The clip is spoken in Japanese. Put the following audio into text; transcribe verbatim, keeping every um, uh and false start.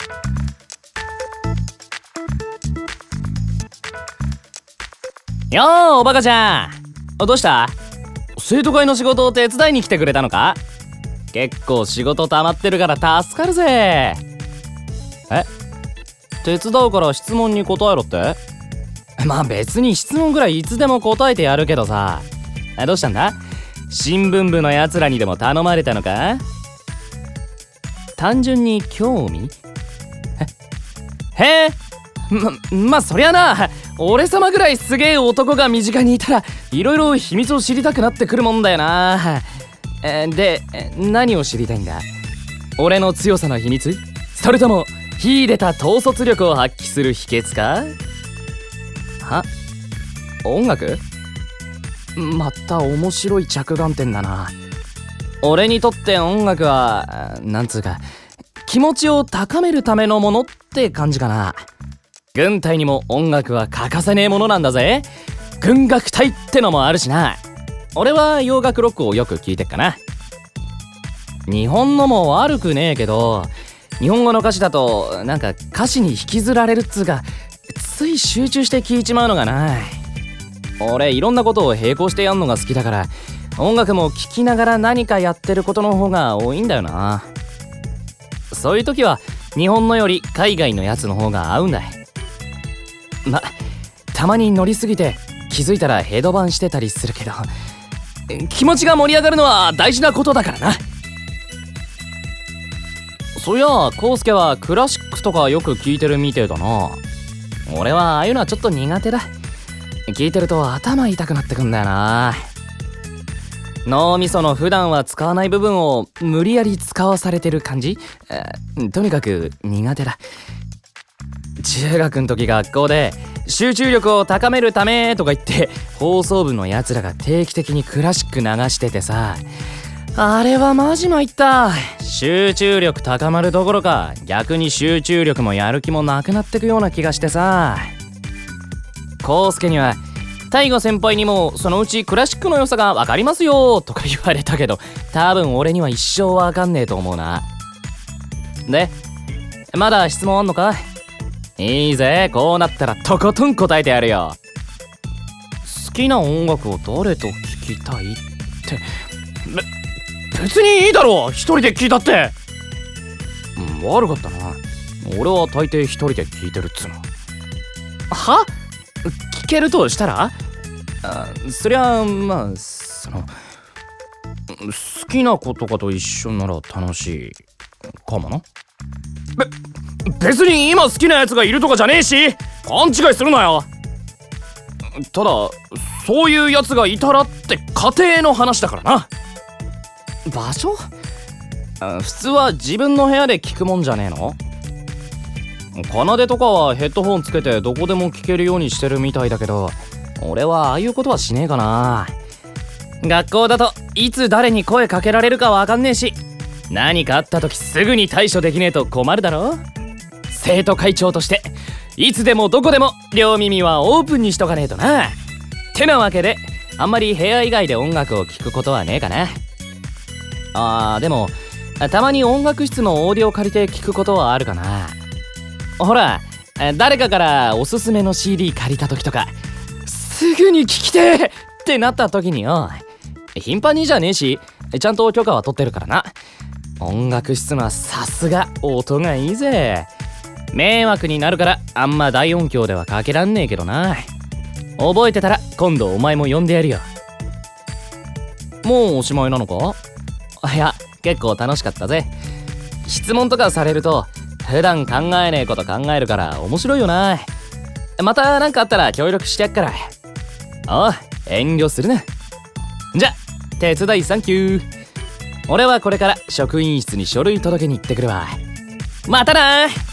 よーおバカちゃん、どうした？生徒会の仕事を手伝いに来てくれたのか？結構仕事溜まってるから助かるぜ。え？手伝うから質問に答えろって？まあ別に質問ぐらいいつでも答えてやるけどさ。どうしたんだ？新聞部のやつらにでも頼まれたのか？単純に興味？へへえ、ま、まあそりゃな、俺様ぐらいすげえ男が身近にいたらいろいろ秘密を知りたくなってくるもんだよな。えで、何を知りたいんだ？俺の強さの秘密？それとも秀でた統率力を発揮する秘訣か？は？音楽？また面白い着眼点だな。俺にとって音楽はなんつうか気持ちを高めるためのものって感じかな。軍隊にも音楽は欠かせねえものなんだぜ。軍楽隊ってのもあるしな。俺は洋楽ロックをよく聴いてっかな。日本のも悪くねえけど、日本語の歌詞だとなんか歌詞に引きずられるっつうか、つい集中して聴いちまうのがな。俺いろんなことを並行してやんのが好きだから、音楽も聴きながら何かやってることの方が多いんだよな。そういう時は日本のより海外のやつの方が合うんだ。ま、たまに乗りすぎて気づいたらヘドバンしてたりするけど、気持ちが盛り上がるのは大事なことだからな。そういやコウスケはクラシックとかよく聴いてるみてえだな。俺はああいうのはちょっと苦手だ。聴いてると頭痛くなってくんだよな。脳みその普段は使わない部分を無理やり使わされてる感じ？とにかく苦手だ。中学の時学校で集中力を高めるためとか言って放送部のやつらが定期的にクラシック流しててさ、あれはマジ参った。集中力高まるどころか逆に集中力もやる気もなくなってくような気がしてさ。コウスケには大吾先輩にもそのうちクラシックの良さが分かりますよとか言われたけど、多分俺には一生分かんねえと思うな。で、まだ質問あんのか？いいぜ、こうなったらとことん答えてやるよ。好きな音楽を誰と聴きたいって、べ別にいいだろ、一人で聴いたって。うん、悪かったな。俺は大抵一人で聴いてるっつうの。は？聴けるとしたら？あ、そりゃまあその好きな子とかと一緒なら楽しいかもな。べ別に今好きなやつがいるとかじゃねえし、勘違いするなよ。ただそういうやつがいたらって家庭の話だからな。場所？普通は自分の部屋で聞くもんじゃねえの？奏でとかはヘッドホンつけてどこでも聞けるようにしてるみたいだけど、俺はああいうことはしねえかな。学校だといつ誰に声かけられるかわかんねえし、何かあった時すぐに対処できねえと困るだろ。生徒会長としていつでもどこでも両耳はオープンにしとかねえとな。てなわけであんまり部屋以外で音楽を聴くことはねえかな。あーでもたまに音楽室のオーディオ借りて聴くことはあるかな。ほら誰かからおすすめの シーディー 借りた時とか、すぐに聴きてーってなった時によ、頻繁にじゃねえしちゃんと許可は取ってるからな。音楽室のはさすが音がいいぜ。迷惑になるからあんま大音響ではかけらんねえけどな。覚えてたら今度お前も呼んでやるよ。もうおしまいなのか？いや結構楽しかったぜ。質問とかされると普段考えねえこと考えるから面白いよな。また何かあったら協力してやっから。ああ遠慮するな。じゃ手伝いサンキュー。俺はこれから職員室に書類届けに行ってくるわ。またなー。